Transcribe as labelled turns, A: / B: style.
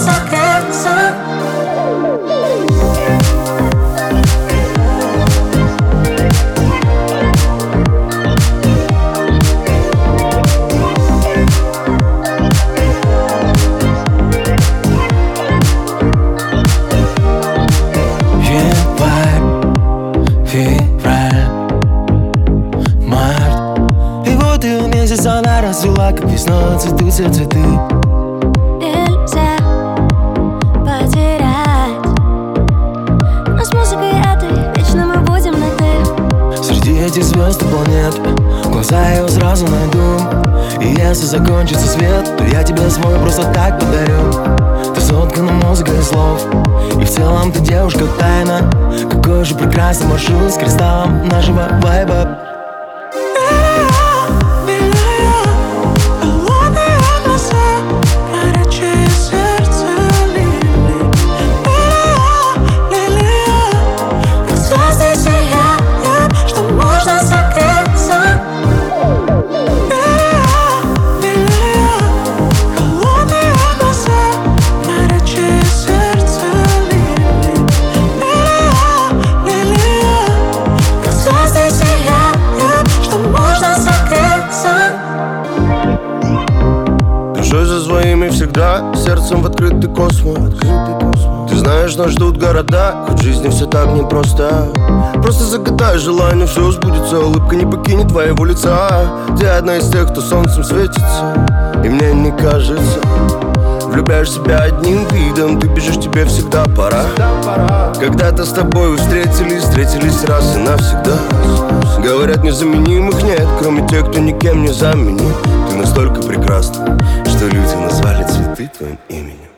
A: согреться.
B: Февраль, март. И вот и месяц она расцвела, как весной цветут все цветы.
A: Нельзя потерять. Но с музыкой этой вечно мы будем на «ты».
B: Среди этих звезд и планет глаза ее сразу найду. И если закончится свет, то я тебе свой просто так подарю. Ты соткана музыкой слов, и в целом ты девушка тайна. Какой же прекрасный маршрут с кристаллом нашего вайба.
C: Душой за своими всегда, сердцем в открытый космос. Ты знаешь, нас ждут города, хоть в жизни все так непросто. Просто загадай желание, все сбудется, улыбка не покинет твоего лица. Ты одна из тех, кто солнцем светится, и мне не кажется. Влюбляешь себя одним видом, ты бежишь, тебе всегда пора. Когда-то с тобой встретились раз и навсегда. Говорят, незаменимых нет, кроме тех, кто никем не заменит. Ты настолько прекрасна, что люди назвали цветы твоим именем.